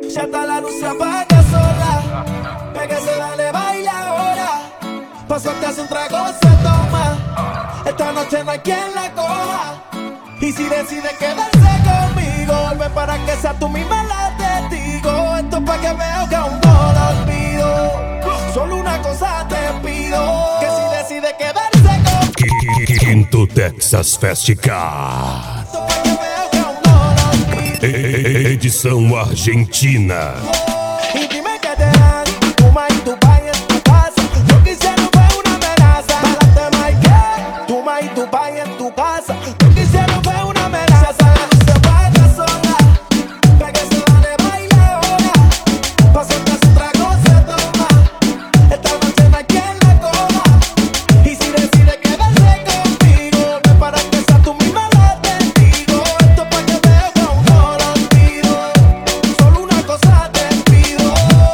Ya está la luz se apaga sola. Pégase, dale, baila ahora. Paso que hace un trago se toma. Esta noche no hay quien la coja. Y si decide quedarse conmigo, ven para que sea tú misma la testigo. Esto es pa' que veo que aún no lo olvido. Solo una cosa te pido, que si decide quedarse conmigo. Quinto Texas Festival. Esto es pa' que veo que aún no lo olvido. Edição Argentina. Y dime que te dan, toma y tu pay en tu casa. Lo que hicieron fue una amenaza. Pálate, Mike, toma y tu pay en tu casa. Lo que hicieron fue una amenaza. La luz se apaga sola. Pégase, dale, baila ahora. Paso que hace un trago se toma. Esta noche no hay quien la coja. Y si decide quedarse conmigo, ven para que sea tú misma la testigo. Esto es pa' que veo que aún no lo olvido. Solo una cosa te pido.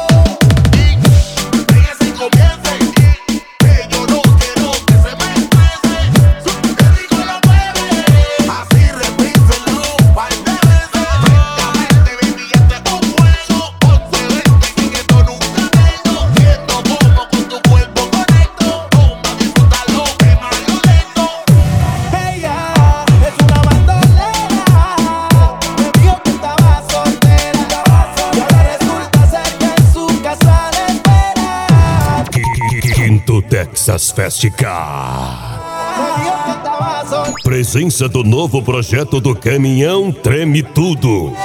Ríguese y comience, que yo no quiero que se me estrese. Que rico lo mueve, así repínselo par de veces. Francamente, baby, este es un juego. Ponte vente que esto nunca tengo. Siento como con tu cuerpo conecto. Toma, disfrútalo, quémalo lento. Ella es una bandolera. Me dijo que estaba soltera. Y ahora resulta ser que en su casa la espera. Quinto Texas Festival. Me dijo que estaba soltera. Presença do novo projeto do Caminhão Treme Tudo.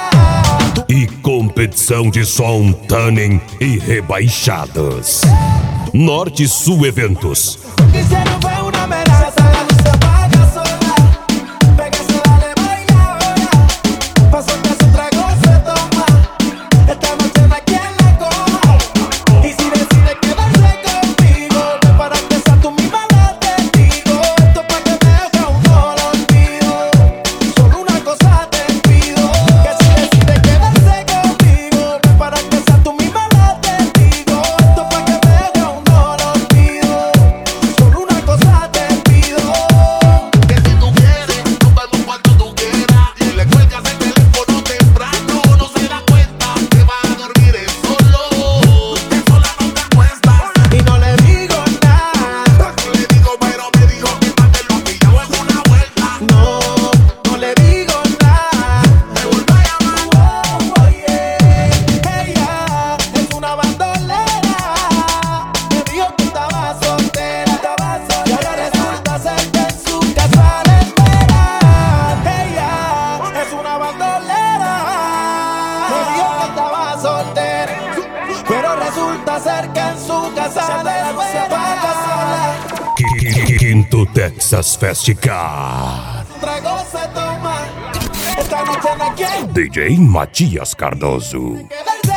E competição de som Tanning e rebaixados. Norte Sul Eventos. Lo que hicieron fue una amenaza. La luz se apaga sola. Pégase, dale, baila ahora. Paso que hace un trago se toma. Esta noche no hay quien la coja. Y si decide quedarse conmigo, ven para que sea tú misma la testigo. Esto es pa' que veo que aún no lo olvido. Solo una cosa te pido, que si decide quedarse conmigo, ven para que sea tú misma la testigo. Esto es pa' que veo que aún no lo olvido. Solo una cosa te pido. Que si tú quieres, nos vemos cuando tú quieras. Y le cuelgas el teléfono temprano. No se da cuenta que va a dormir él solo. Que sola no te acuestas. Y no le digo nada. Le digo, pero me dijo que más te lo ha pillado en una vuelta. No, no le digo nada. Me vuelve a llamar. Oye, ella es una bandolera. Me dijo que estaba soltera. Y ahora resulta ser que en su casa la espera. Ella es una bandolera. Me dijo que estaba soltera. Pero resulta ser que en su casa la luz se apaga sola. Quinto Texas Festival. Un trago se toma. Esta noche no hay quien DJ Matias Cardoso. quedarse